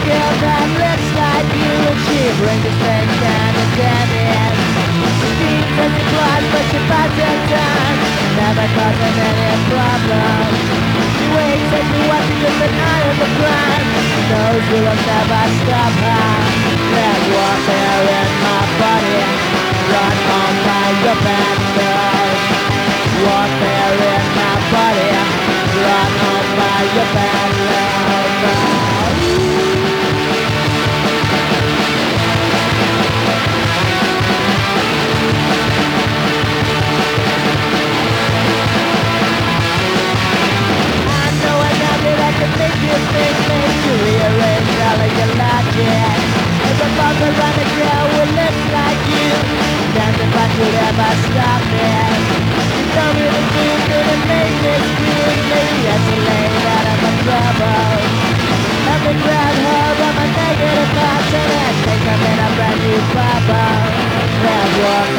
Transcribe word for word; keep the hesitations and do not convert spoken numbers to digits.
girl that looks like you, and she brings a strange kind of damage. She seems as it was, but she fights her time, never causing any problem. She waits and she watches in the night of the crime, knows we will never stop her. There's warfare in my body, run on by your bad girl. Warfare in my body, run on by your bad love. Make you think, make you rearrange all of your logic. If a bumper around a girl who looks like you, then the fun could ever stop it. You told me the truth couldn't make me scream. Maybe that's a lane out of my trouble. Let me grab her of my negative thoughts and then take them in a brand new bubble. There's one